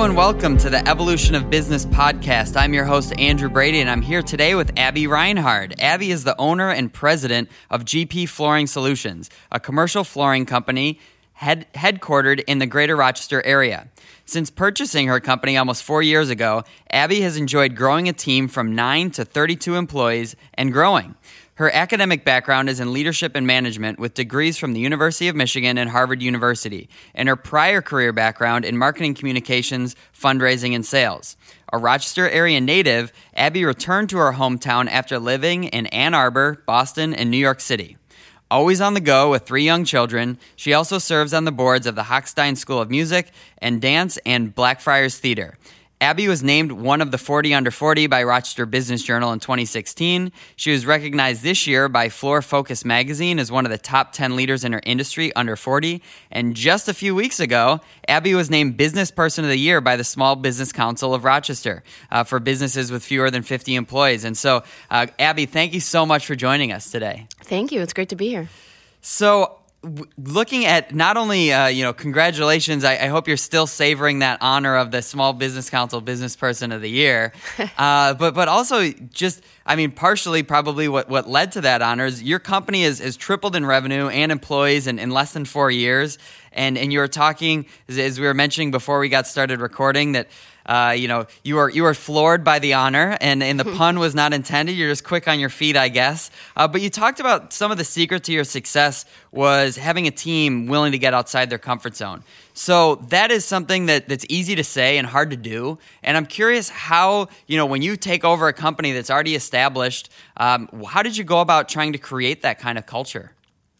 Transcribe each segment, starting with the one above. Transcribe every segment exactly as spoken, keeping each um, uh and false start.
and welcome to the Evolution of Business podcast. I'm your host, Andrew Brady, and I'm here today with Abby Reinhard. Abby is the owner and president of G P Flooring Solutions, a commercial flooring company head- headquartered in the greater Rochester area. Since purchasing her company almost four years ago, Abby has enjoyed growing a team from nine to thirty-two employees and growing. Her academic background is in leadership and management with degrees from the University of Michigan and Harvard University, and her prior career background in marketing communications, fundraising, and sales. A Rochester area native, Abby returned to her hometown after living in Ann Arbor, Boston, and New York City. Always on the go with three young children, she also serves on the boards of the Hochstein School of Music and Dance and Blackfriars Theater. Abby was named one of the forty under forty by Rochester Business Journal in twenty sixteen. She was recognized this year by Floor Focus magazine as one of the top ten leaders in her industry under forty. And just a few weeks ago, Abby was named Business Person of the Year by the Small Business Council of Rochester uh, for businesses with fewer than fifty employees. And so, uh, Abby, thank you so much for joining us today. Thank you. It's great to be here. So, looking at not only, uh, you know, congratulations, I, I hope you're still savoring that honor of the Small Business Council Business Person of the Year, uh, but but also just, I mean, partially probably what, what led to that honor is your company has, has tripled in revenue and employees in, in less than four years. And, and you were talking, as, as we were mentioning before we got started recording, that Uh, you know, you were you were floored by the honor, and, and the pun was not intended. You're just quick on your feet, I guess. Uh, but you talked about some of the secret to your success was having a team willing to get outside their comfort zone. So that is something that, that's easy to say and hard to do. And I'm curious how, you know, when you take over a company that's already established, um, how did you go about trying to create that kind of culture?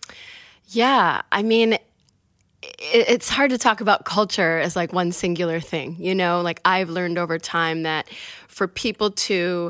Yeah, I mean, it's hard to talk about culture as like one singular thing, you know, like I've learned over time that for people to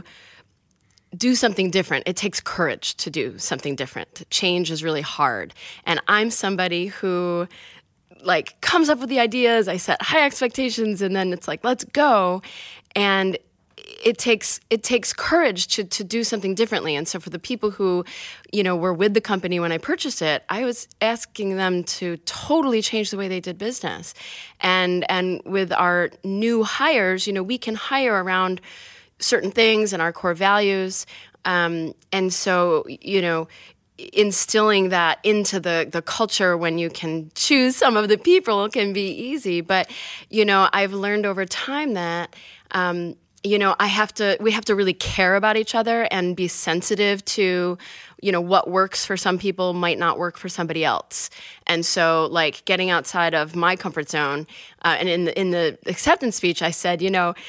do something different, it takes courage to do something different. Change is really hard. And I'm somebody who like comes up with the ideas, I set high expectations, and then it's like, let's go. And it takes it takes courage to to do something differently. And so for the people who, you know, were with the company when I purchased it, I was asking them to totally change the way they did business. And and with our new hires, you know, we can hire around certain things and our core values. Um, and so, you know, instilling that into the, the culture when you can choose some of the people can be easy. But, you know, I've learned over time that um, you know, I have to, we have to really care about each other and be sensitive to, you know, what works for some people might not work for somebody else. And so like getting outside of my comfort zone, uh, and in the, in the acceptance speech, I said, you know,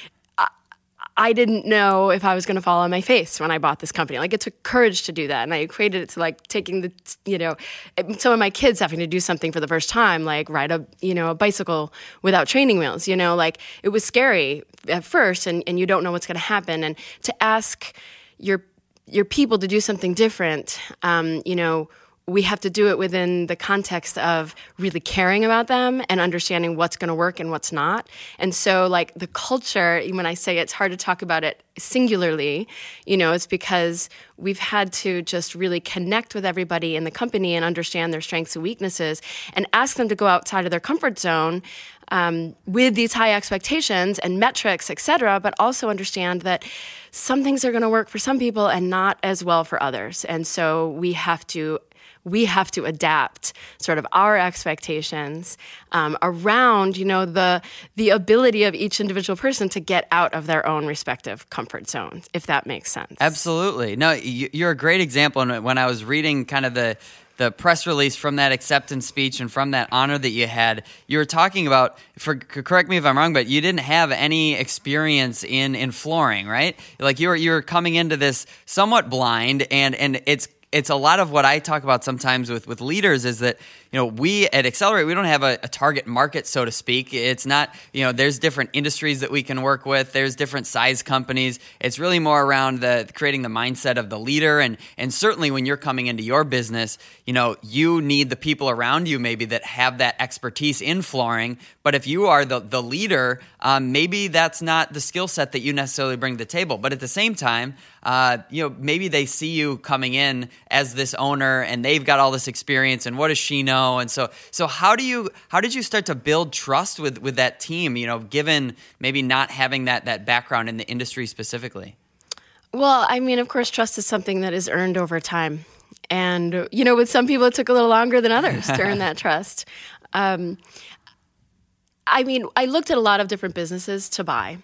I didn't know if I was going to fall on my face when I bought this company. Like it took courage to do that. And I equated it to like taking the, you know, some of my kids having to do something for the first time, like ride a, you know, a bicycle without training wheels, you know, like it was scary at first and, and you don't know what's going to happen. And to ask your, your people to do something different, um, you know, we have to do it within the context of really caring about them and understanding what's going to work and what's not. And so like the culture, when I say it's hard to talk about it singularly, you know, it's because we've had to just really connect with everybody in the company and understand their strengths and weaknesses and ask them to go outside of their comfort zone um, with these high expectations and metrics, et cetera, but also understand that some things are going to work for some people and not as well for others. And so we have to we have to adapt sort of our expectations um, around, you know, the the ability of each individual person to get out of their own respective comfort zones, if that makes sense. Absolutely. No, you're a great example. And when I was reading kind of the the press release from that acceptance speech and from that honor that you had, you were talking about, for, correct me if I'm wrong, but you didn't have any experience in, in flooring, right? Like you were, you were coming into this somewhat blind, and, and it's It's a lot of what I talk about sometimes with, with leaders is that, you know, we at Accelerate, we don't have a, a target market, so to speak. It's not, you know, there's different industries that we can work with. There's different size companies. It's really more around the creating the mindset of the leader. And, and certainly when you're coming into your business, you know, you need the people around you maybe that have that expertise in flooring. But if you are the, the leader, um, maybe that's not the skill set that you necessarily bring to the table. But at the same time, uh, you know, maybe they see you coming in as this owner, and they've got all this experience, and what does she know? And so, so how do you, how did you start to build trust with, with that team, you know, given maybe not having that, that background in the industry specifically? Well, I mean, of course, trust is something that is earned over time. And, you know, with some people, it took a little longer than others to earn that trust. Um, I mean, I looked at a lot of different businesses to buy.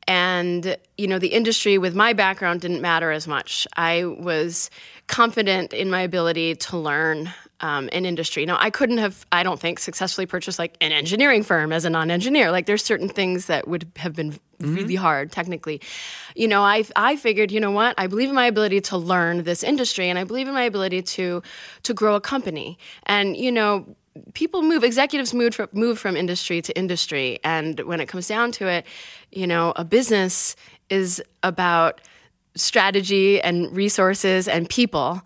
And, you know, the industry with my background didn't matter as much. I was confident in my ability to learn um, an industry. Now, I couldn't have, I don't think, successfully purchased like an engineering firm as a non-engineer. Like there's certain things that would have been mm-hmm. really hard technically. You know, I I figured, you know what, I believe in my ability to learn this industry, and I believe in my ability to to grow a company. And, you know, people move, executives move from, move from industry to industry. And when it comes down to it, you know, a business is about strategy and resources and people.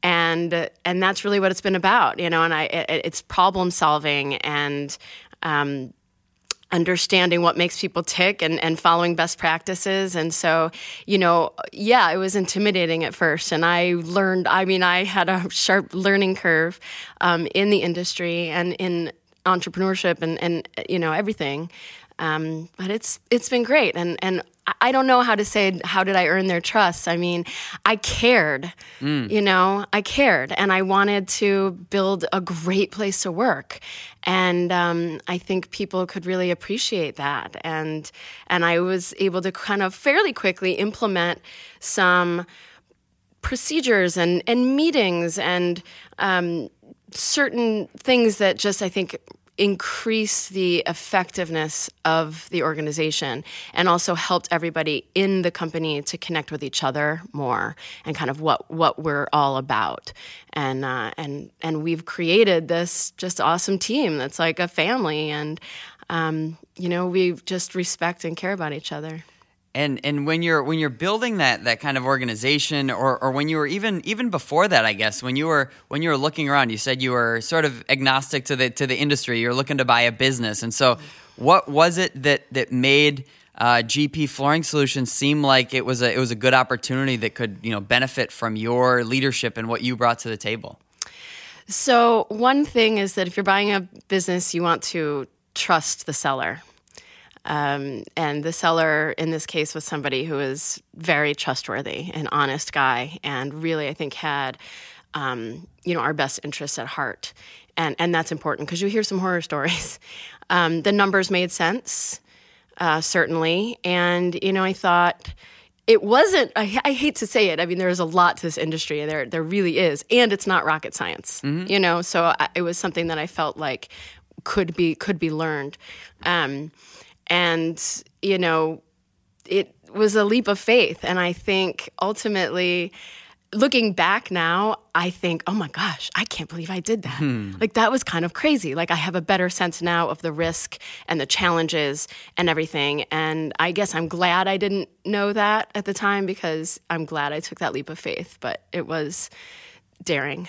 And and that's really what it's been about, you know, and I it, it's problem solving and um, understanding what makes people tick and, and following best practices. And so, you know, yeah, it was intimidating at first. And I learned, I mean, I had a sharp learning curve um, in the industry and in entrepreneurship and, and you know, everything. Um, but it's it's been great. And, and I don't know how to say, how did I earn their trust? I mean, I cared, mm. you know, I cared. And I wanted to build a great place to work. And um, I think people could really appreciate that. And and I was able to kind of fairly quickly implement some procedures and, and meetings and um, certain things that just, I think, increase the effectiveness of the organization and also helped everybody in the company to connect with each other more and kind of what, what we're all about. And, uh, and, and we've created this just awesome team that's like a family, and, um, you know, we just respect and care about each other. And and when you're when you're building that that kind of organization, or, or when you were even even before that, I guess when you were when you were looking around, you said you were sort of agnostic to the to the industry. You're looking to buy a business, and so what was it that that made uh, G P Flooring Solutions seem like it was a it was a good opportunity that could, you know, benefit from your leadership and what you brought to the table? So one thing is that if you're buying a business, you want to trust the seller. Um, and the seller in this case was somebody who was very trustworthy, an honest guy, and really, I think, had, um, you know, our best interests at heart. And and that's important because you hear some horror stories. Um, the numbers made sense, uh, certainly. And, you know, I thought it wasn't, I, I hate to say it, I mean, there's a lot to this industry, and there, there really is. And it's not rocket science, mm-hmm. you know, so I, it was something that I felt like could be, could be learned. Um And, you know, it was a leap of faith. And I think ultimately, looking back now, I think, oh my gosh, I can't believe I did that. Hmm. Like, that was kind of crazy. Like, I have a better sense now of the risk and the challenges and everything. And I guess I'm glad I didn't know that at the time, because I'm glad I took that leap of faith. But it was daring.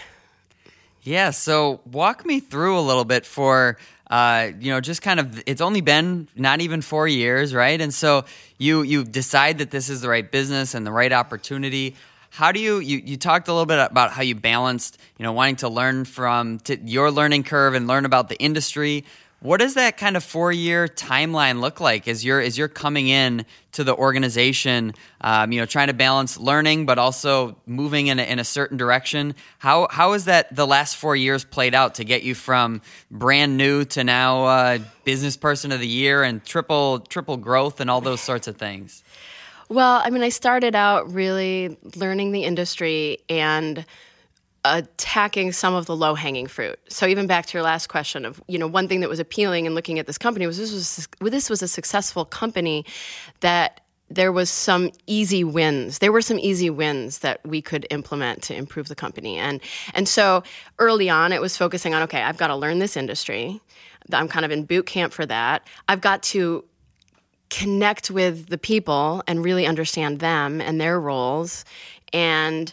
Yeah, so walk me through a little bit for... Uh, you know, just kind of, it's only been not even four years, right? And so you you decide that this is the right business and the right opportunity. How do you, you, you talked a little bit about how you balanced, you know, wanting to learn from to your learning curve and learn about the industry. What does that kind of four-year timeline look like as you're as you're coming in to the organization, um, you know, trying to balance learning but also moving in a, in a certain direction? How how has that the last four years played out to get you from brand new to now uh, business person of the year and triple triple growth and all those sorts of things? Well, I mean, I started out really learning the industry and attacking some of the low-hanging fruit. So even back to your last question of, you know, one thing that was appealing in looking at this company was this was this was a successful company that there was some easy wins. There were some easy wins that we could implement to improve the company. And and so early on, it was focusing on, okay, I've got to learn this industry. I'm kind of in boot camp for that. I've got to connect with the people and really understand them and their roles. And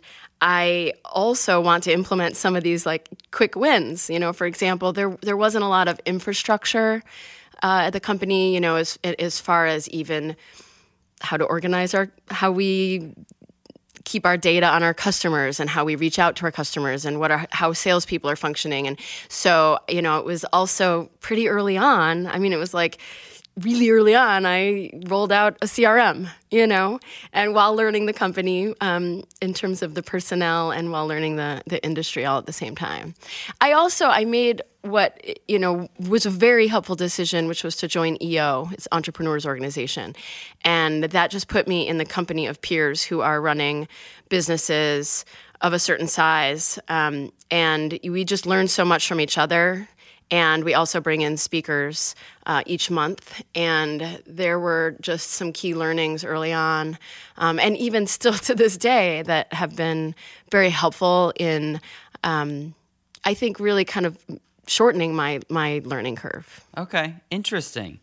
I also want to implement some of these like quick wins. You know, for example, there there wasn't a lot of infrastructure uh, at the company, you know, as as far as even how to organize our, how we keep our data on our customers and how we reach out to our customers and what our, how salespeople are functioning. And so, you know, it was also pretty early on. I mean, it was like really early on, I rolled out a C R M, you know, and while learning the company um, in terms of the personnel and while learning the, the industry all at the same time. I also, I made what, you know, was a very helpful decision, which was to join E O, it's Entrepreneurs Organization. And that just put me in the company of peers who are running businesses of a certain size. Um, and we just learned so much from each other. And we also bring in speakers uh, each month. And there were just some key learnings early on, um, and even still to this day, that have been very helpful in, um, I think, really kind of shortening my, my learning curve. Okay, interesting.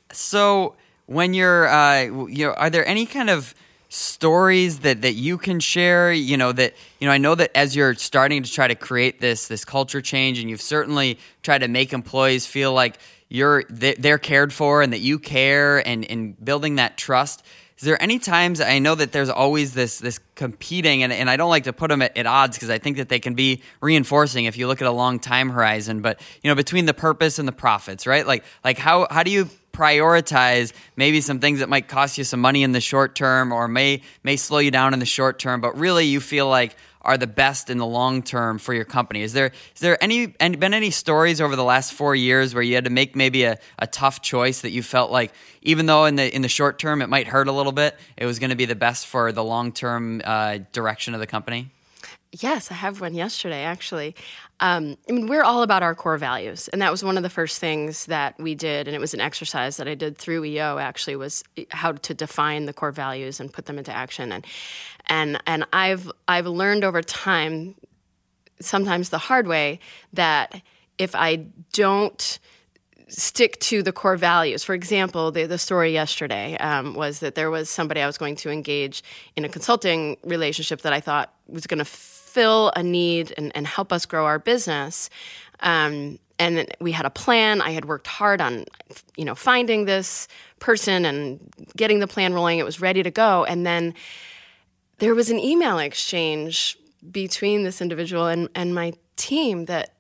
So when you're, uh, you know, are there any kind of stories that, that you can share, you know, that, you know, I know that as you're starting to try to create this, this culture change, and you've certainly tried to make employees feel like you're, they're cared for and that you care, and, and building that trust. Is there any times, I know that there's always this, this competing, and, and I don't like to put them at, at odds, because I think that they can be reinforcing if you look at a long time horizon, but, you know, between the purpose and the profits, right? Like, like how, how do you prioritize maybe some things that might cost you some money in the short term, or may may slow you down in the short term, but really you feel like are the best in the long term for your company? Is there is there any and been any stories over the last four years where you had to make maybe a, a tough choice that you felt like, even though in the in the short term it might hurt a little bit, it was going to be the best for the long term uh, direction of the company? Yes, I have one yesterday, actually. Um, I mean, we're all about our core values, and that was one of the first things that we did, and it was an exercise that I did through E O, actually, was how to define the core values and put them into action. And and and I've I've learned over time, sometimes the hard way, that if I don't stick to the core values. For example, the, the story yesterday um, was that there was somebody I was going to engage in a consulting relationship that I thought was going to fill a need and, and help us grow our business. Um, and we had a plan. I had worked hard on, you know, finding this person and getting the plan rolling. It was ready to go. And then there was an email exchange between this individual and, and my team that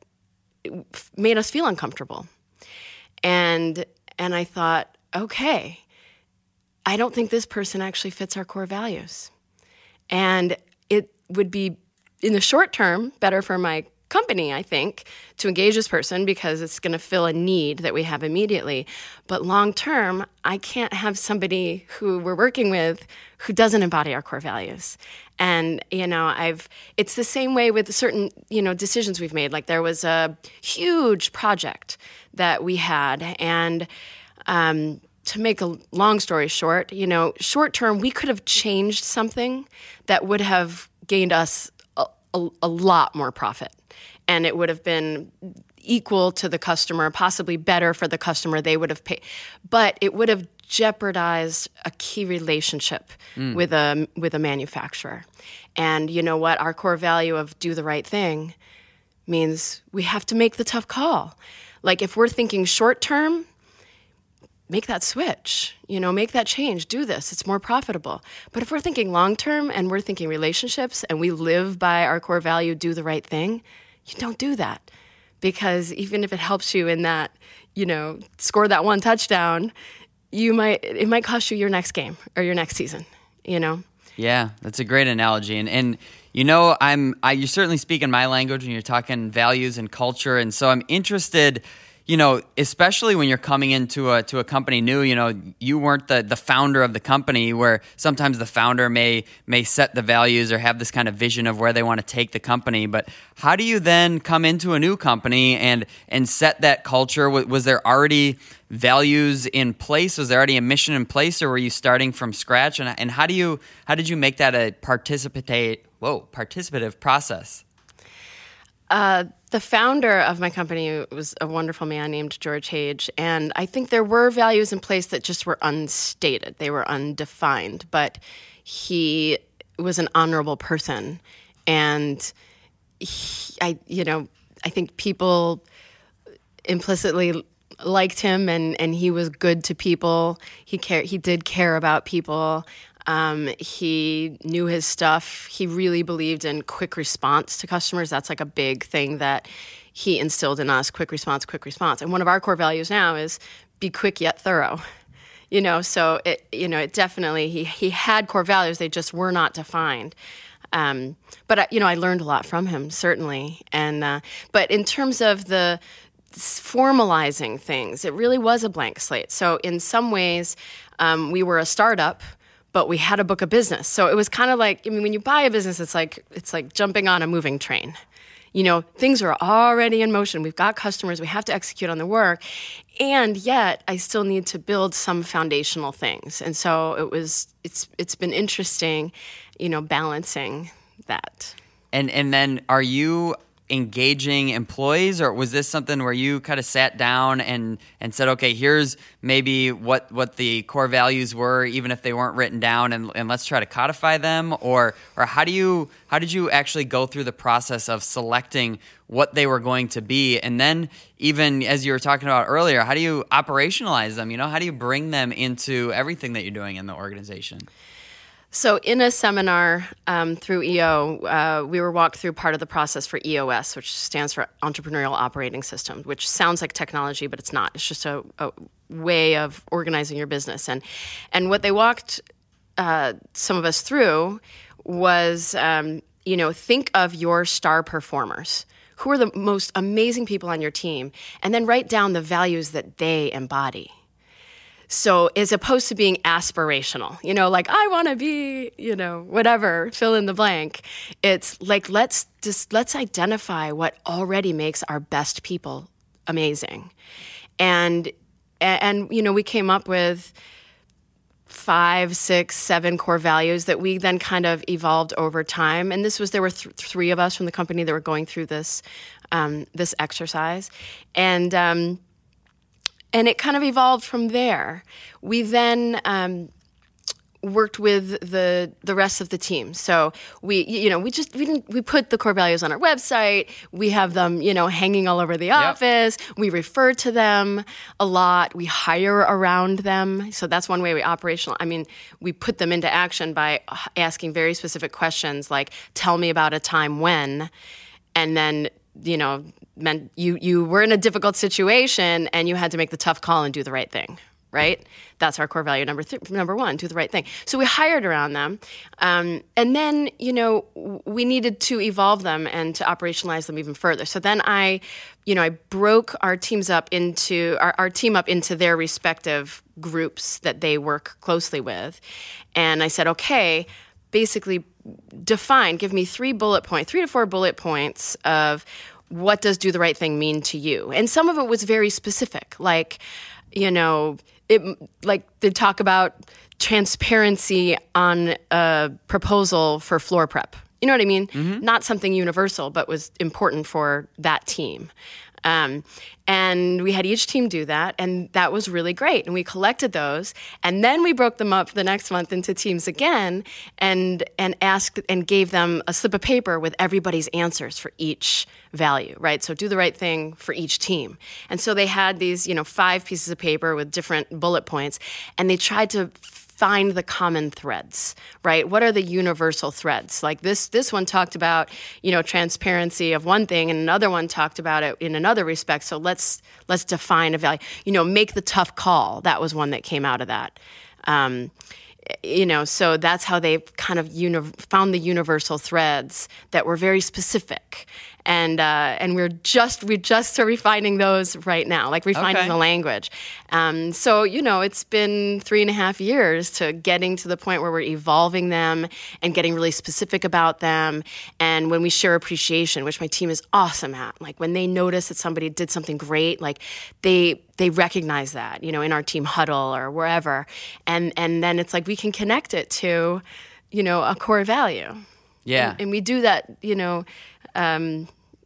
made us feel uncomfortable. And and I thought, okay, I don't think this person actually fits our core values. And it would be, in the short term, better for my company, I think, to engage this person because it's going to fill a need that we have immediately. But long term, I can't have somebody who we're working with who doesn't embody our core values. And, you know, I've, it's the same way with certain, you know, decisions we've made. Like there was a huge project that we had, and um, to make a long story short, you know, short term, we could have changed something that would have gained us a, a, a lot more profit. And it would have been equal to the customer, possibly better for the customer. They would have paid, but it would have jeopardized a key relationship mm. with a with a manufacturer. And you know what? Our core value of do the right thing means we have to make the tough call. Like if we're thinking short term, make that switch. You know, make that change. Do this. It's more profitable. But if we're thinking long term and we're thinking relationships and we live by our core value, do the right thing, you don't do that. Because even if it helps you in that, you know, score that one touchdown, you might it might cost you your next game or your next season, you know? Yeah, that's a great analogy. And and you know, I'm I you certainly speak in my language when you're talking values and culture, and so I'm interested, you know, especially when you're coming into a to a company new, you know, you weren't the, the founder of the company, where sometimes the founder may may set the values or have this kind of vision of where they want to take the company. But how do you then come into a new company and and set that culture? Was, was there already values in place? Was there already a mission in place, or were you starting from scratch? And and how do you how did you make that a participate whoa participative process? Uh, the founder of my company was a wonderful man named George Hage, and I think there were values in place that just were unstated. They were undefined, but he was an honorable person, and he, I, you know, I think people implicitly liked him, and, and he was good to people. He care, he did care about people. Um, he knew his stuff. He really believed in quick response to customers. That's like a big thing that he instilled in us, quick response, quick response. And one of our core values now is be quick yet thorough. You know, so it, you know, it definitely, he, he had core values, they just were not defined. Um, but, I, you know, I learned a lot from him, certainly. And, uh, but in terms of the formalizing things, it really was a blank slate. So in some ways, um, we were a startup, but we had a book of business. So it was kind of like, I mean, when you buy a business, it's like, it's like jumping on a moving train. You know, things are already in motion. We've got customers. We have to execute on the work. And yet, I still need to build some foundational things. And so it was, it's it's been interesting, you know, balancing that. And and then are you engaging employees, or was this something where you kind of sat down and, and said, okay, here's maybe what, what the core values were, even if they weren't written down, and, and let's try to codify them? Or or how do you how did you actually go through the process of selecting what they were going to be? And then even as you were talking about earlier, how do you operationalize them? You know, how do you bring them into everything that you're doing in the organization? So in a seminar um, through E O, uh, we were walked through part of the process for E O S, which stands for Entrepreneurial Operating System, which sounds like technology, but it's not. It's just a, a way of organizing your business. And and what they walked uh, some of us through was, um, you know, think of your star performers. Who are the most amazing people on your team? And then write down the values that they embody. So as opposed to being aspirational, you know, like I want to be, you know, whatever, fill in the blank. It's like, let's just, let's identify what already makes our best people amazing. And, and, you know, we came up with five, six, seven core values that we then kind of evolved over time. And this was, there were th- three of us from the company that were going through this, um, this exercise. And, um, And it kind of evolved from there. We then um, worked with the the rest of the team. So we, you know, we just we didn't we put the core values on our website. We have them, you know, hanging all over the Yep. office. We refer to them a lot. We hire around them. So that's one way we operational. I mean, we put them into action by asking very specific questions, like, "Tell me about a time when," and then, you know, meant you you were in a difficult situation and you had to make the tough call and do the right thing, right? That's our core value number th- number one, do the right thing. So we hired around them. Um, and then, you know, we needed to evolve them and to operationalize them even further. So then I, you know, I broke our teams up into, our, our team up into their respective groups that they work closely with. And I said, okay, basically define, give me three bullet points, three to four bullet points of what does do the right thing mean to you? And some of it was very specific, like, you know, it like they talk about transparency on a proposal for floor prep. You know what I mean? Mm-hmm. Not something universal, but was important for that team. Um, and we had each team do that, and that was really great. And we collected those, and then we broke them up the next month into teams again, and and asked and gave them a slip of paper with everybody's answers for each value, right? So do the right thing for each team. And so they had these, you know, five pieces of paper with different bullet points, and they tried to find the common threads, right? What are the universal threads? Like this this one talked about, you know, transparency of one thing, and another one talked about it in another respect. So let's let's define a value. You know, make the tough call. That was one that came out of that. Um, you know, so that's how they kind of uni- found the universal threads that were very specific. And uh, and we're just we just are refining those right now, like refining Okay. the language. Um, so you know, it's been three and a half years to getting to the point where we're evolving them and getting really specific about them. And when we share appreciation, which my team is awesome at, like when they notice that somebody did something great, like they they recognize that, you know, in our team huddle or wherever, and and then it's like we can connect it to, you know, a core value. Yeah. And, and we do that, you know, um,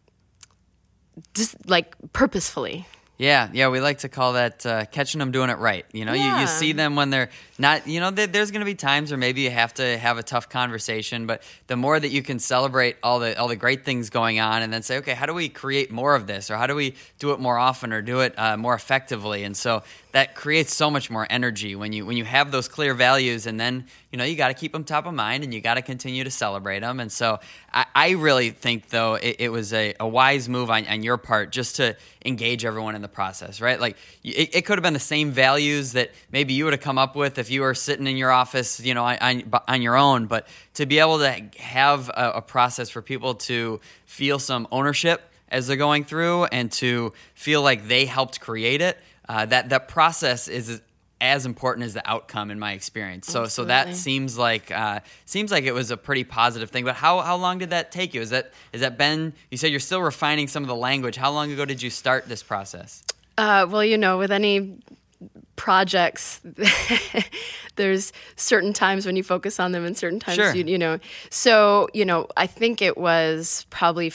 just like purposefully. Yeah, yeah, we like to call that uh, catching them doing it right. You know, Yeah. you, you see them when they're not, you know, there, there's going to be times where maybe you have to have a tough conversation, but the more that you can celebrate all the all the great things going on and then say, okay, how do we create more of this, or how do we do it more often or do it uh, more effectively? And so that creates so much more energy when you when you have those clear values, and then you know you got to keep them top of mind, and you got to continue to celebrate them. And so I, I really think though it, it was a, a wise move on, on your part just to engage everyone in the process, right? Like it, it could have been the same values that maybe you would have come up with if you were sitting in your office, you know, on, on your own. But to be able to have a, a process for people to feel some ownership as they're going through, and to feel like they helped create it. Uh, that that process is as important as the outcome in my experience. So Absolutely. so that seems like uh, seems like it was a pretty positive thing. But how how long did that take you? Is that is that been? You said you're still refining some of the language. How long ago did you start this process? Uh, well, you know, with any projects, there's certain times when you focus on them and certain times sure. you you know. So you know, I think it was probably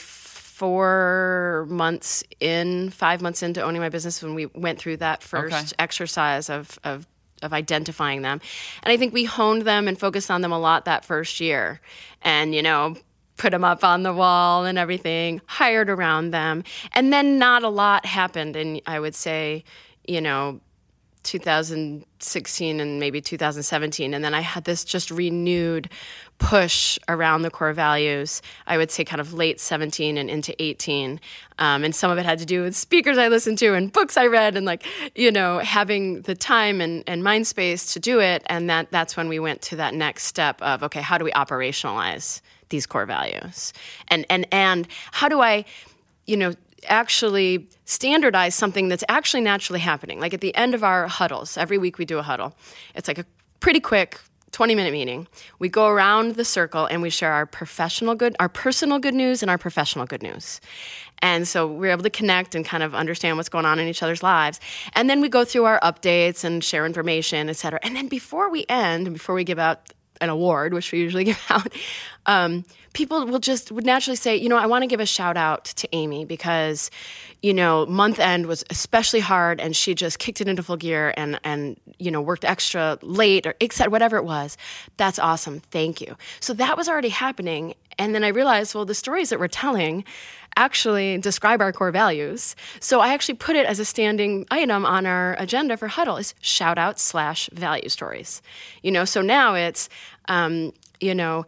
four months in, five months into owning my business when we went through that first okay. exercise of, of of identifying them. And I think we honed them and focused on them a lot that first year. And, you know, put them up on the wall and everything, hired around them. And then not a lot happened in, I would say, you know, two thousand sixteen and maybe two thousand seventeen. And then I had this just renewed push around the core values, I would say kind of late seventeen and into eighteen. Um, and some of it had to do with speakers I listened to and books I read and like, you know, having the time and, and mind space to do it. And that that's when we went to that next step of, okay, how do we operationalize these core values? And and and how do I, you know, actually standardize something that's actually naturally happening? Like at the end of our huddles, every week we do a huddle. It's like a pretty quick twenty-minute meeting. We go around the circle and we share our professional good, our personal good news and our professional good news. And so we're able to connect and kind of understand what's going on in each other's lives. And then we go through our updates and share information, et cetera. And then before we end, and before we give out an award, which we usually give out, um, people will just would naturally say, you know, I want to give a shout out to Amy because, you know, month end was especially hard and she just kicked it into full gear and, and you know, worked extra late or et cetera, whatever it was. That's awesome. Thank you. So that was already happening. And then I realized, well, the stories that we're telling actually describe our core values. So I actually put it as a standing item on our agenda for Huddle is shout out slash value stories. You know, so now it's, um, you know,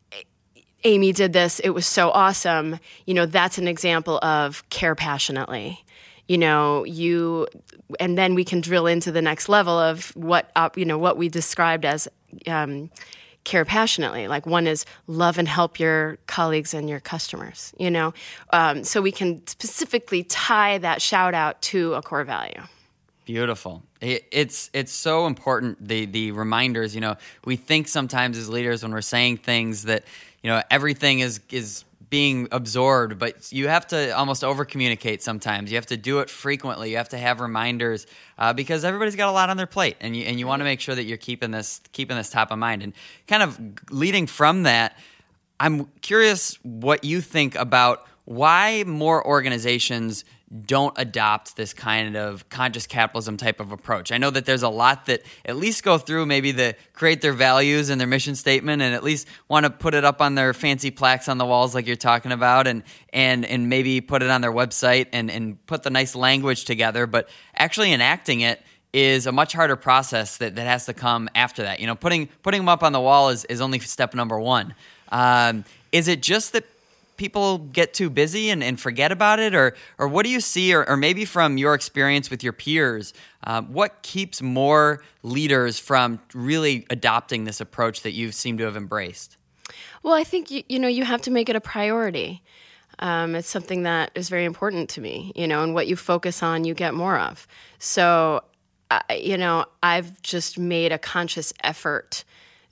Amy did this. It was so awesome. You know, that's an example of care passionately. You know, you, and then we can drill into the next level of what, uh, you know, what we described as um, care passionately. Like one is love and help your colleagues and your customers, you know. Um, so we can specifically tie that shout out to a core value. Beautiful. It, it's it's so important, the the reminders. You know, we think sometimes as leaders when we're saying things that, you know, everything is is being absorbed, but you have to almost over-communicate sometimes. You have to do it frequently. You have to have reminders uh, because everybody's got a lot on their plate, and you and you want to make sure that you're keeping this keeping this top of mind. And kind of leading from that, I'm curious what you think about why more organizations don't adopt this kind of conscious capitalism type of approach. I know that there's a lot that at least go through maybe the create their values and their mission statement and at least want to put it up on their fancy plaques on the walls like you're talking about and and and maybe put it on their website and, and put the nice language together. But actually enacting it is a much harder process that, that has to come after that. You know, putting putting them up on the wall is, is only step number one. Um, is it just that people get too busy and, and forget about it? Or or what do you see, or, or maybe from your experience with your peers, uh, what keeps more leaders from really adopting this approach that you seem to have embraced? Well, I think, you, you know, you have to make it a priority. Um, it's something that is very important to me, you know, and what you focus on, you get more of. So, uh, you know, I've just made a conscious effort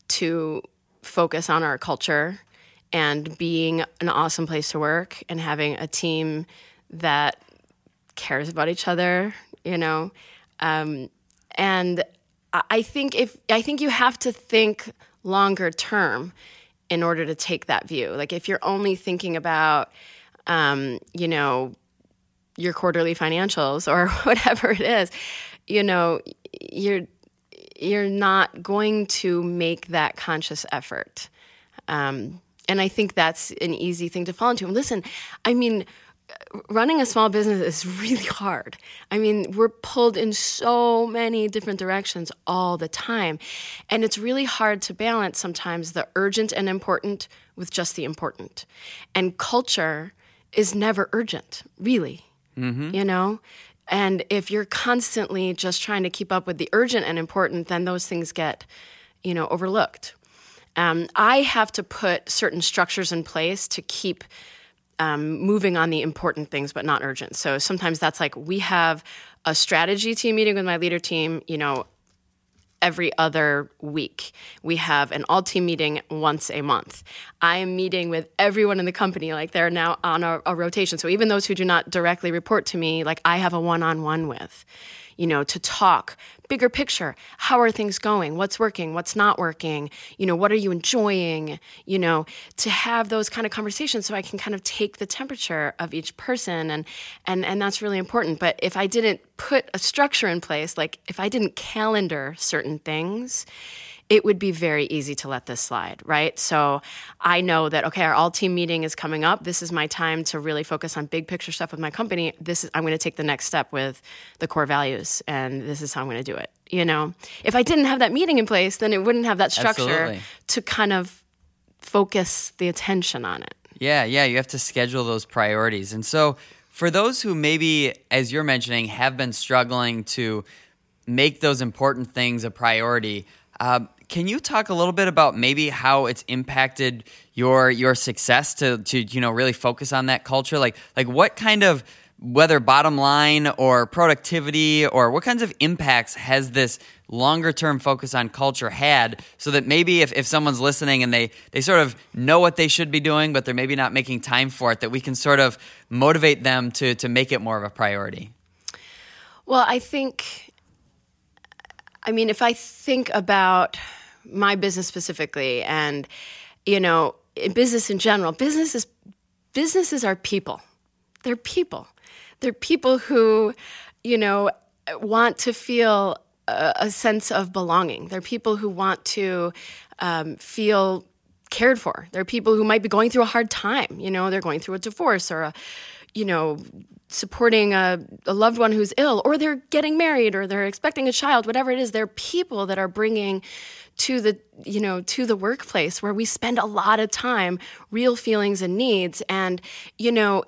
to focus on our culture and being an awesome place to work and having a team that cares about each other, you know. Um, and I think if I think you have to think longer term in order to take that view. Like if you're only thinking about, um, you know, your quarterly financials or whatever it is, you know, you're you're not going to make that conscious effort. Um, And I think that's an easy thing to fall into. And listen, I mean, running a small business is really hard. I mean, we're pulled in so many different directions all the time. And it's really hard to balance sometimes the urgent and important with just the important. And culture is never urgent, really, mm-hmm. you know? And if you're constantly just trying to keep up with the urgent and important, then those things get, you know, overlooked. Um, I have to put certain structures in place to keep Um, moving on the important things, but not urgent. So sometimes that's like, we have a strategy team meeting with my leader team, you know, every other week. We have an all-team meeting once a month. I am meeting with everyone in the company, like they're now on a, a rotation. So even those who do not directly report to me, like I have a one-on-one with, you know, to talk bigger picture. How are things going? What's working? What's not working? You know, what are you enjoying? You know, to have those kind of conversations so I can kind of take the temperature of each person. And, and, and that's really important. But if I didn't put a structure in place, like if I didn't calendar certain things, it would be very easy to let this slide, right? So I know that, okay, our all-team meeting is coming up. This is my time to really focus on big picture stuff with my company. This is, I'm going to take the next step with the core values, and this is how I'm going to do it. You know, if I didn't have that meeting in place, then it wouldn't have that structure Absolutely. To kind of focus the attention on it. Yeah, yeah, you have to schedule those priorities. And so for those who maybe, as you're mentioning, have been struggling to make those important things a priority, uh, can you talk a little bit about maybe how it's impacted your your success to to you know really focus on that culture? Like like what kind of, whether bottom line or productivity, or what kinds of impacts has this longer term focus on culture had, so that maybe if, if someone's listening and they, they sort of know what they should be doing, but they're maybe not making time for it, that we can sort of motivate them to to make it more of a priority? Well, I think, I mean, if I think about my business specifically, and, you know, in business in general, businesses, businesses are people. They're people. They're people who, you know, want to feel a, a sense of belonging. They're people who want to um, feel cared for. They're people who might be going through a hard time. You know, they're going through a divorce, or a, you know, supporting a, a loved one who's ill, or they're getting married, or they're expecting a child, whatever it is. They're people that are bringing to the, you know, to the workplace where we spend a lot of time, real feelings and needs. And, you know,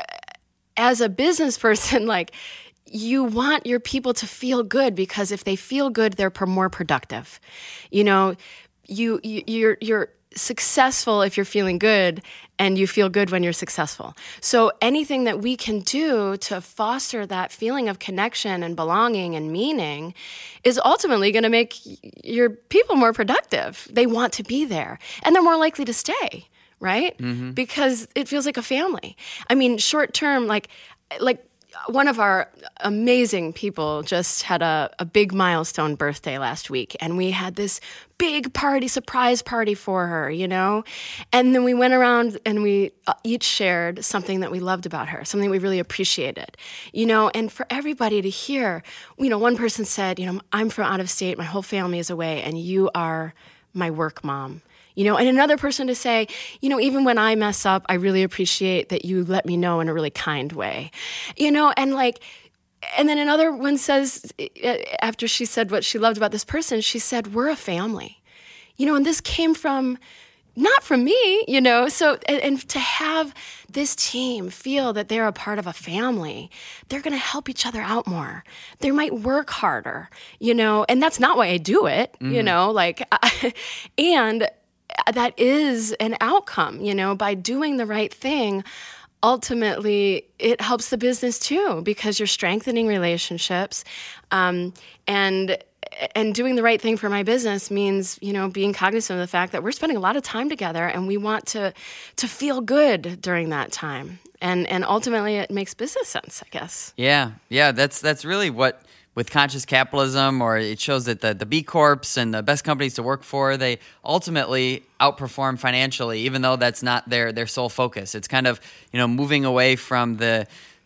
as a business person, like, you want your people to feel good, because if they feel good, they're more productive. You know, you, you you're you're successful if you're feeling good, and you feel good when you're successful. So anything that we can do to foster that feeling of connection and belonging and meaning is ultimately going to make your people more productive. They want to be there, and they're more likely to stay, right? Mm-hmm. Because it feels like a family. I mean, short term, like like one of our amazing people just had a, a big milestone birthday last week, and we had this big party, surprise party for her, you know? And then we went around and we each shared something that we loved about her, something we really appreciated, you know? And for everybody to hear, you know, one person said, you know, I'm from out of state, my whole family is away, and you are my work mom. You know, and another person to say, you know, even when I mess up, I really appreciate that you let me know in a really kind way. You know, and like, and then another one says, after she said what she loved about this person, she said, we're a family. You know, and this came from, not from me, you know, so, and, and to have this team feel that they're a part of a family, they're going to help each other out more. They might work harder, you know, and that's not why I do it, mm-hmm. you know, like, I, and that is an outcome, you know, by doing the right thing. Ultimately, it helps the business too, because you're strengthening relationships, um, and and doing the right thing for my business means, you know, being cognizant of the fact that we're spending a lot of time together, and we want to to feel good during that time, and and ultimately, it makes business sense, I guess. Yeah, yeah, that's that's really what. With conscious capitalism, or it shows that the, the B Corps and the best companies to work for, they ultimately outperform financially, even though that's not their, their sole focus. It's kind of, you know, moving away from the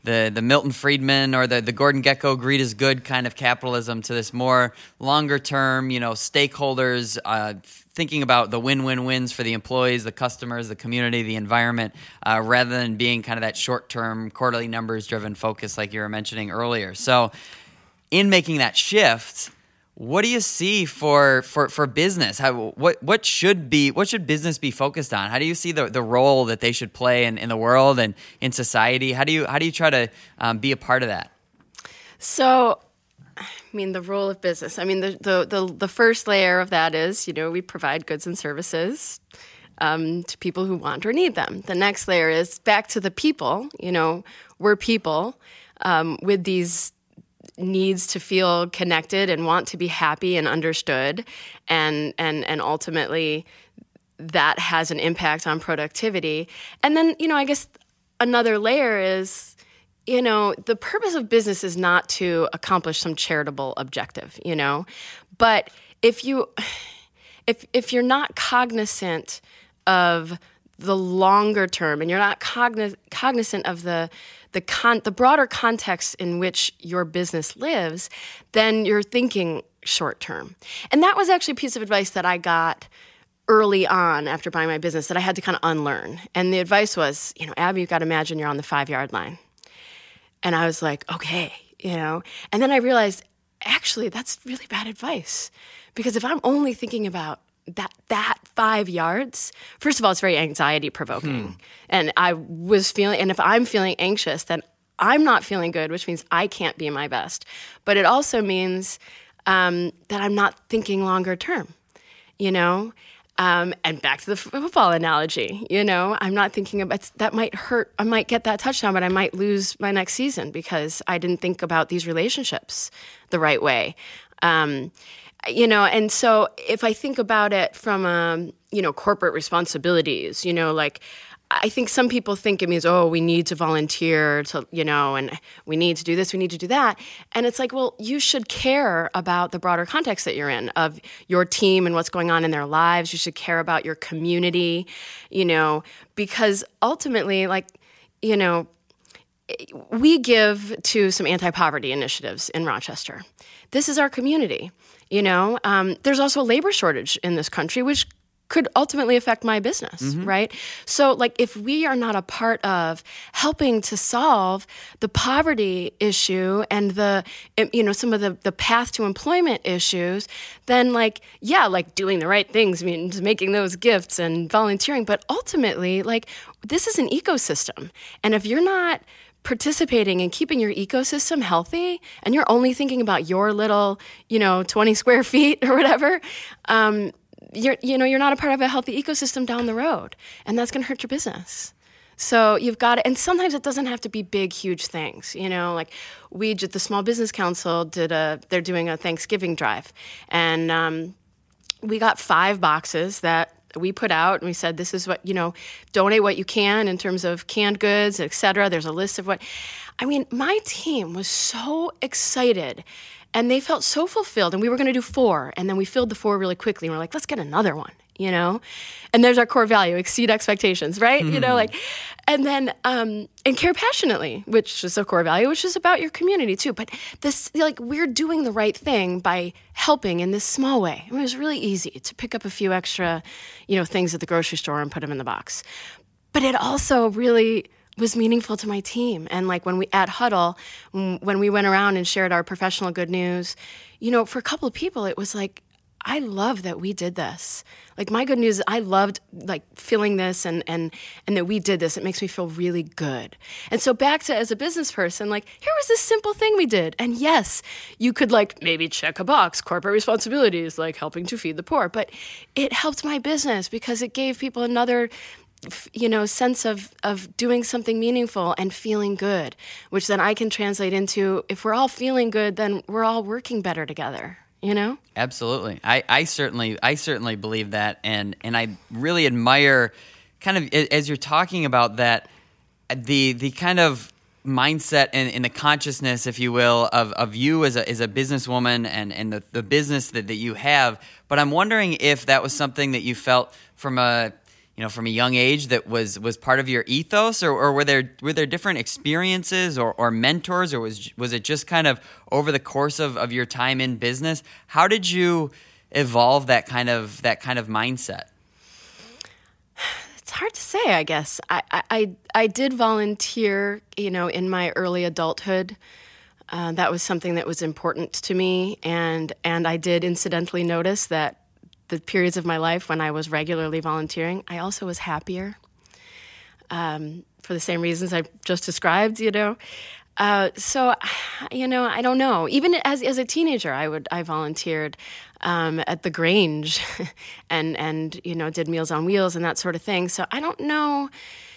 the the Milton Friedman or the the Gordon Gekko greed is good kind of capitalism to this more longer term, you know, stakeholders uh, thinking about the win-win-wins for the employees, the customers, the community, the environment, uh, rather than being kind of that short-term, quarterly numbers-driven focus like you were mentioning earlier. So in making that shift, what do you see for for, for business? How, what what should be what should business be focused on? How do you see the, the role that they should play in, in the world and in society? How do you how do you try to um, be a part of that? So, I mean, the role of business. I mean, the the the, the first layer of that is, you know, we provide goods and services um, to people who want or need them. The next layer is back to the people. You know, we're people um, with these needs to feel connected and want to be happy and understood, and and and ultimately that has an impact on productivity. And then, you know, I guess another layer is, you know, the purpose of business is not to accomplish some charitable objective, you know, but if you if if you're not cognizant of the longer term, and you're not cogniz- cognizant of the the con- the broader context in which your business lives, then you're thinking short term. And that was actually a piece of advice that I got early on after buying my business that I had to kind of unlearn. And the advice was, you know, Abby, you've got to imagine you're on the five-yard line. And I was like, okay, you know. And then I realized, actually, that's really bad advice. Because if I'm only thinking about that that five yards, first of all, it's very anxiety provoking. Hmm. And I was feeling, and if I'm feeling anxious, then I'm not feeling good, which means I can't be my best. But it also means um, that I'm not thinking longer term, you know? Um, and back to the football analogy, you know, I'm not thinking about, that might hurt, I might get that touchdown, but I might lose my next season because I didn't think about these relationships the right way. Um You know, and so if I think about it from, um, you know, corporate responsibilities, you know, like I think some people think it means, oh, we need to volunteer to, you know, and we need to do this, we need to do that. And it's like, well, you should care about the broader context that you're in of your team and what's going on in their lives. You should care about your community, you know, because ultimately, like, you know, we give to some anti-poverty initiatives in Rochester. This is our community. You know, um, there's also a labor shortage in this country, which could ultimately affect my business, mm-hmm. right? So, like, if we are not a part of helping to solve the poverty issue and the, you know, some of the, the path to employment issues, then, like, yeah, like, doing the right things means making those gifts and volunteering. But ultimately, like, this is an ecosystem. And if you're not participating in keeping your ecosystem healthy, and you're only thinking about your little, you know, twenty square feet or whatever, um, you're, you know, you're not a part of a healthy ecosystem down the road, and that's going to hurt your business. So you've got to, and sometimes it doesn't have to be big, huge things, you know, like we, the Small Business Council did a, they're doing a Thanksgiving drive, and um, we got five boxes that we put out, and we said, this is what, you know, donate what you can in terms of canned goods, et cetera. There's a list of what, I mean, my team was so excited and they felt so fulfilled, and we were going to do four. And then we filled the four really quickly. And we're like, let's get another one, you know? And there's our core value, exceed expectations, right? Mm-hmm. You know, like, and then, um, and care passionately, which is a core value, which is about your community too. But this, like, we're doing the right thing by helping in this small way. I mean, it was really easy to pick up a few extra, you know, things at the grocery store and put them in the box. But it also really was meaningful to my team. And like when we, at Huddle, when we went around and shared our professional good news, you know, for a couple of people, it was like, I love that we did this. Like my good news, I loved like feeling this and, and, and that we did this. It makes me feel really good. And so back to as a business person, like here was this simple thing we did. And yes, you could like maybe check a box, corporate responsibilities, like helping to feed the poor, but it helped my business because it gave people another, you know, sense of, of doing something meaningful and feeling good, which then I can translate into, if we're all feeling good, then we're all working better together. You know? Absolutely. I, I certainly I certainly believe that, and and I really admire kind of as you're talking about that, the the kind of mindset and, and the consciousness, if you will, of, of you as a as a businesswoman and, and the, the business that, that you have. But I'm wondering if that was something that you felt from a you know, from a young age that was, was part of your ethos, or, or were there were there different experiences or, or mentors, or was was it just kind of over the course of, of your time in business? How did you evolve that kind of that kind of mindset? It's hard to say, I guess. I, I, I did volunteer, you know, in my early adulthood. Uh, that was something that was important to me, and and I did incidentally notice that the periods of my life when I was regularly volunteering, I also was happier, um, for the same reasons I just described, you know. Uh, so, you know, I don't know. Even as as a teenager, I would I volunteered um, at the Grange, and and you know did Meals on Wheels and that sort of thing. So I don't know.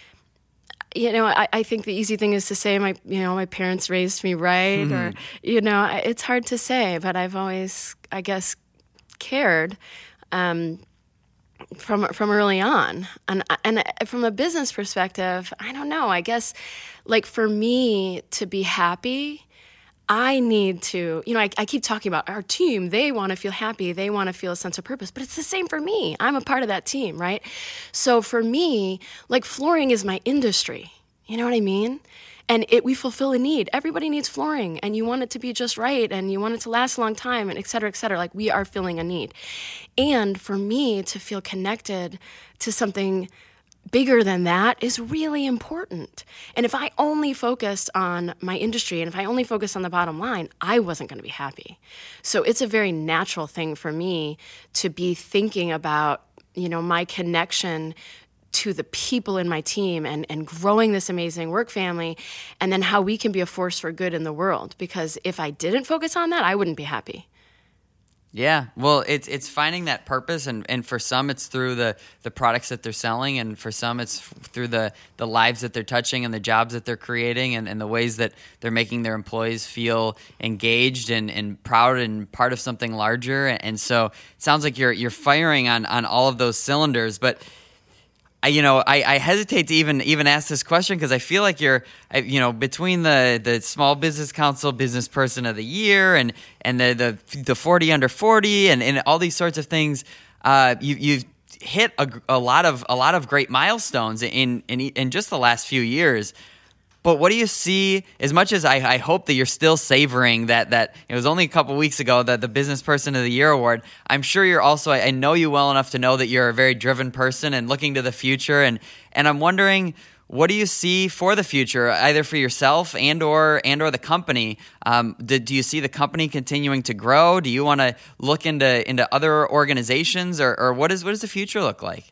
You know, I, I think the easy thing is to say my you know my parents raised me right, mm-hmm. or you know, it's hard to say. But I've always, I guess, cared. Um, from from early on. And and from a business perspective, I don't know. I guess, like, for me to be happy, I need to, you know, I, I keep talking about our team. They want to feel happy. They want to feel a sense of purpose. But it's the same for me. I'm a part of that team, right? So for me, like, flooring is my industry. You know what I mean? And it, we fulfill a need. Everybody needs flooring, and you want it to be just right, and you want it to last a long time, and et cetera, et cetera. Like, we are filling a need. And for me to feel connected to something bigger than that is really important. And if I only focused on my industry, and if I only focused on the bottom line, I wasn't going to be happy. So it's a very natural thing for me to be thinking about, you know, my connection to the people in my team, and, and growing this amazing work family, and then how we can be a force for good in the world. Because if I didn't focus on that, I wouldn't be happy. Yeah, well, it's it's finding that purpose, and, and for some it's through the, the products that they're selling, and for some it's through the, the lives that they're touching and the jobs that they're creating, and, and the ways that they're making their employees feel engaged and, and proud and part of something larger. And so it sounds like you're you're firing on, on all of those cylinders, but I, you know, I, I hesitate to even even ask this question because I feel like you're, you know, between the, the Small Business Council Business Person of the Year and and the the, the forty under forty and, and all these sorts of things, uh, you you've hit a, a lot of a lot of great milestones in in in just the last few years. But what do you see, as much as I, I hope that you're still savoring that, that it was only a couple weeks ago that the Business Person of the Year award, I'm sure you're also, I know you well enough to know that you're a very driven person and looking to the future. And, and I'm wondering, what do you see for the future, either for yourself and or and or the company? Um, do, do you see the company continuing to grow? Do you want to look into into other organizations, or, or what is what does the future look like?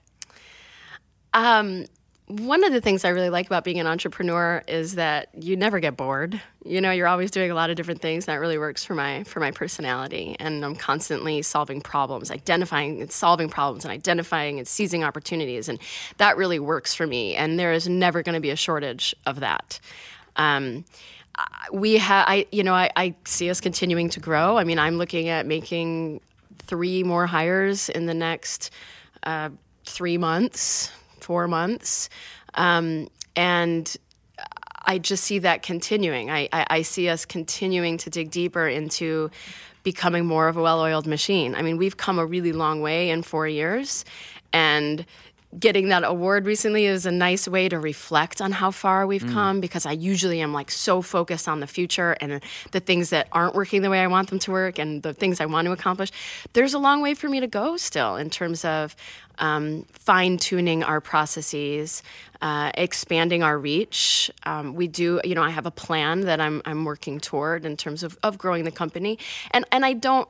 Um. One of the things I really like about being an entrepreneur is that you never get bored. You know, you're always doing a lot of different things. That really works for my for my personality. And I'm constantly solving problems, identifying and solving problems, and identifying and seizing opportunities. And that really works for me. And there is never going to be a shortage of that. Um, we have, I, you know, I, I see us continuing to grow. I mean, I'm looking at making three more hires in the next uh, three months. Four months. Um, and I just see that continuing. I, I, I see us continuing to dig deeper into becoming more of a well-oiled machine. I mean, we've come a really long way in four years, and getting that award recently is a nice way to reflect on how far we've mm. come, because I usually am like so focused on the future and the things that aren't working the way I want them to work and the things I want to accomplish. There's a long way for me to go still in terms of um, fine-tuning our processes, uh, expanding our reach. Um, we do, you know, I have a plan that I'm I'm working toward in terms of, of growing the company. And, and I don't,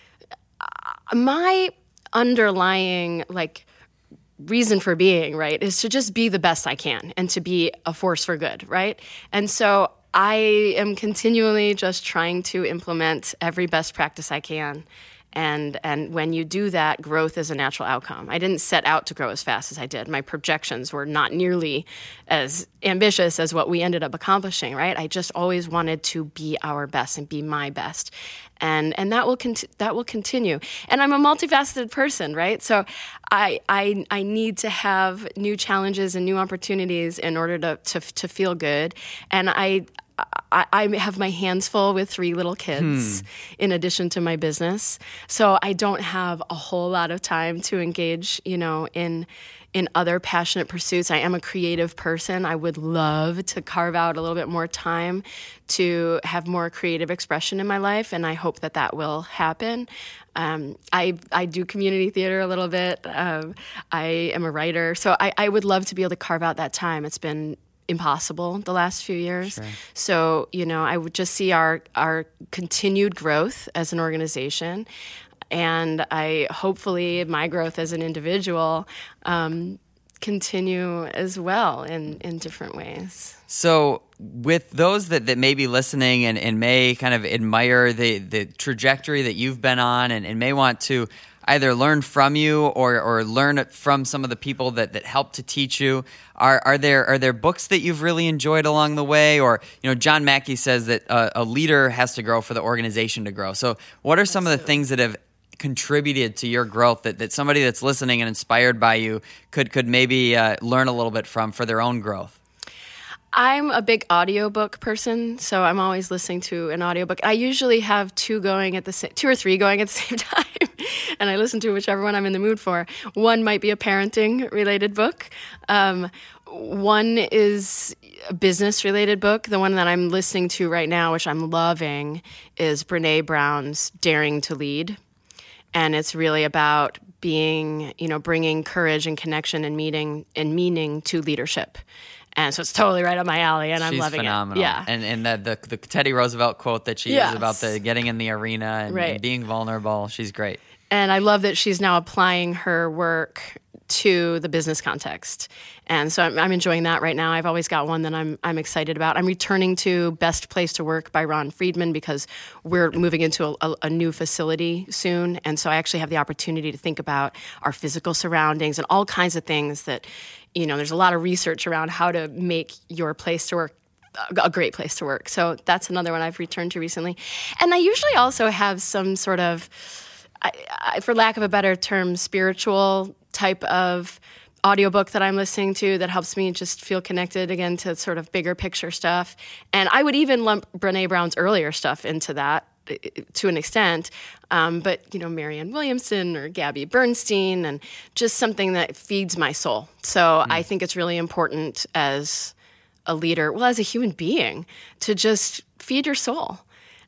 uh, my underlying, like, reason for being, right, is to just be the best I can and to be a force for good, right? And so I am continually just trying to implement every best practice I can. And and when you do that, growth is a natural outcome. I didn't set out to grow as fast as I did. My projections were not nearly as ambitious as what we ended up accomplishing, right? I just always wanted to be our best and be my best. And and that will conti- that will continue. And I'm a multifaceted person, right? So I I I need to have new challenges and new opportunities in order to to, to feel good. And I I, I have my hands full with three little kids hmm. in addition to my business. So I don't have a whole lot of time to engage, you know, in in other passionate pursuits. I am a creative person. I would love to carve out a little bit more time to have more creative expression in my life, and I hope that that will happen. Um, I I do community theater a little bit. Um, I am a writer, so I, I would love to be able to carve out that time. It's been impossible the last few years. Sure. So, you know, I would just see our our continued growth as an organization, and I hopefully my growth as an individual um, continue as well in, in different ways. So with those that, that may be listening and, and may kind of admire the, the trajectory that you've been on and, and may want to either learn from you or, or learn from some of the people that, that help to teach you, are are there are there books that you've really enjoyed along the way? Or, you know, John Mackey says that a, a leader has to grow for the organization to grow. So what are some Absolutely. of the things that have contributed to your growth that, that somebody that's listening and inspired by you could, could maybe uh, learn a little bit from for their own growth? I'm a big audiobook person, so I'm always listening to an audiobook. I usually have two going at the same, two or three going at the same time, and I listen to whichever one I'm in the mood for. One might be a parenting-related book. Um, one is a business-related book. The one that I'm listening to right now, which I'm loving, is Brené Brown's Daring to Lead, and it's really about being, you know, bringing courage and connection and meaning and meaning to leadership. And so it's totally right up my alley, and I'm She's loving phenomenal. it. Yeah, and and the, the the Teddy Roosevelt quote that she yes. uses about the getting in the arena and, right. and being vulnerable. She's great. And I love that she's now applying her work to the business context. And so I'm, I'm enjoying that right now. I've always got one that I'm I'm excited about. I'm returning to Best Place to Work by Ron Friedman because we're moving into a, a, a new facility soon. And so I actually have the opportunity to think about our physical surroundings and all kinds of things that, you know, there's a lot of research around how to make your place to work a great place to work. So that's another one I've returned to recently. And I usually also have some sort of, I, I, for lack of a better term, spiritual type of audiobook that I'm listening to that helps me just feel connected again to sort of bigger picture stuff. And I would even lump Brené Brown's earlier stuff into that to an extent. Um, but, you know, Marianne Williamson or Gabby Bernstein, and just something that feeds my soul. So mm. I think it's really important as a leader, well, as a human being, to just feed your soul.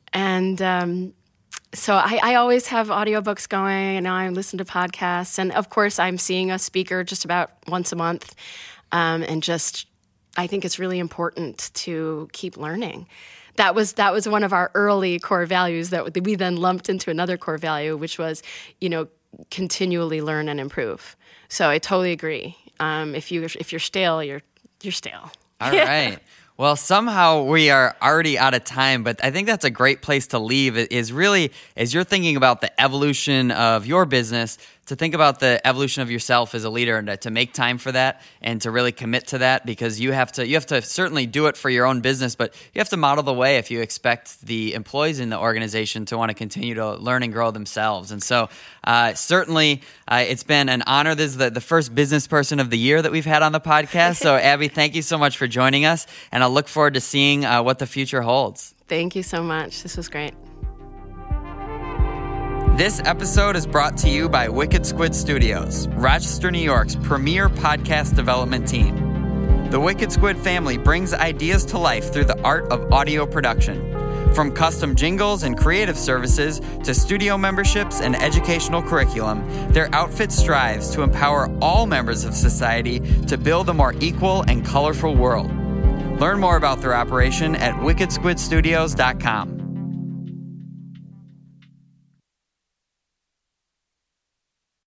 And um, so I, I always have audiobooks going, and now I listen to podcasts. And of course, I'm seeing a speaker just about once a month. Um, and just, I think it's really important to keep learning. That was that was one of our early core values that we then lumped into another core value, which was, you know, continually learn and improve. So I totally agree. Um, if you if you're stale, you're you're stale. All right. Well, somehow we are already out of time, but I think that's a great place to leave, is really, as you're thinking about the evolution of your business, to think about the evolution of yourself as a leader and to, to make time for that and to really commit to that, because you have to you have to certainly do it for your own business, but you have to model the way if you expect the employees in the organization to want to continue to learn and grow themselves. And so uh, certainly uh, it's been an honor. This is the, the first business person of the year that we've had on the podcast. So Abby, thank you so much for joining us, and I'll look forward to seeing uh, what the future holds. Thank you so much. This was great. This episode is brought to you by Wicked Squid Studios, Rochester, New York's premier podcast development team. The Wicked Squid family brings ideas to life through the art of audio production. From custom jingles and creative services to studio memberships and educational curriculum, their outfit strives to empower all members of society to build a more equal and colorful world. Learn more about their operation at wicked squid studios dot com.